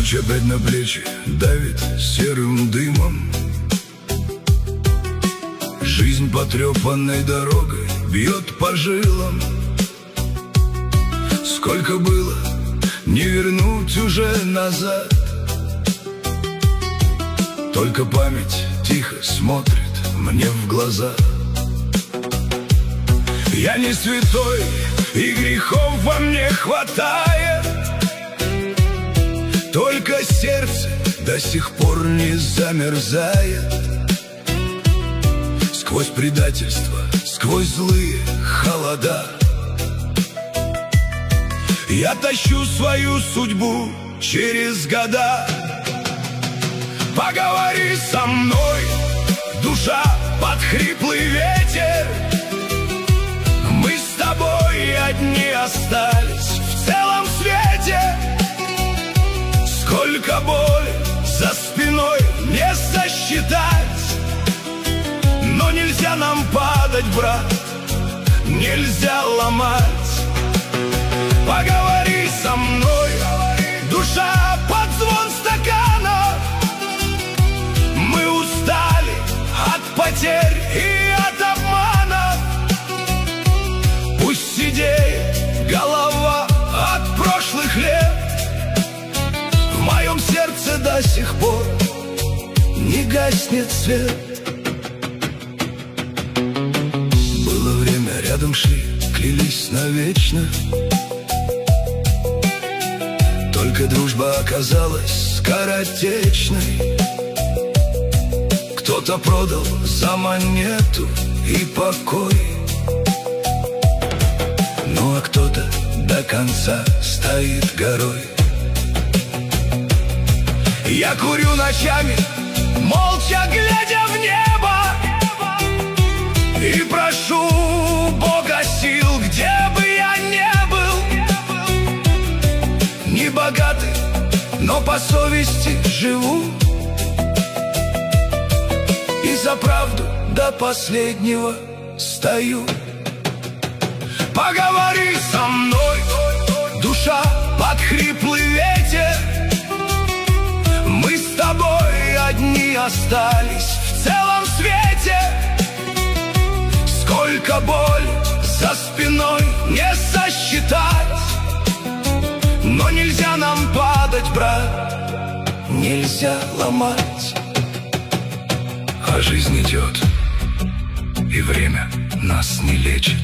Ночь опять на плечи давит серым дымом. Жизнь потрепанной дорогой бьет по жилам. Сколько было, не вернуть уже назад. Только память тихо смотрит мне в глаза. Я не святой, и грехов во мне хватает. Только сердце до сих пор не замерзает. Сквозь предательство, сквозь злые холода я тащу свою судьбу через года. Поговори со мной, душа, под хриплый ветер. Мы с тобой одни остались в целом свете. Сколько боли за спиной не сосчитать. Но нельзя нам падать, брат, нельзя ломать. Поговори со мной, душа, под звон стакана. Мы устали от потерь и от обмана. Пусть сидеет голова от прошлых лет. В моем сердце до сих пор не гаснет свет. Было время, рядом шли, клялись навечно. Только дружба оказалась скоротечной. Кто-то продал за монету и покой. Ну а кто-то до конца стоит горой. Я курю ночами, молча глядя в небо, и прошу Бога сил, где бы я не был. Не богатый, но по совести живу. И за правду до последнего стою. Поговори со мной, душа, под хриплый ветер. Мы с тобой одни остались в целом свете. Сколько боли за спиной не сосчитать. Но нельзя нам падать, брат, нельзя ломать. А жизнь идет, и время нас не лечит.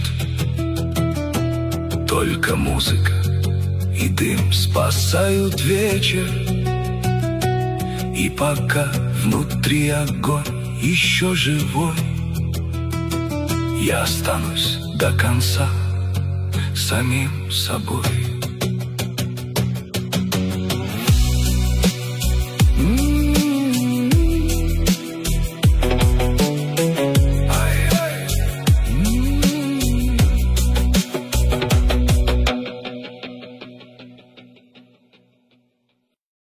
Только музыка и дым спасают вечер. И пока внутри огонь еще живой, я останусь до конца самим собой.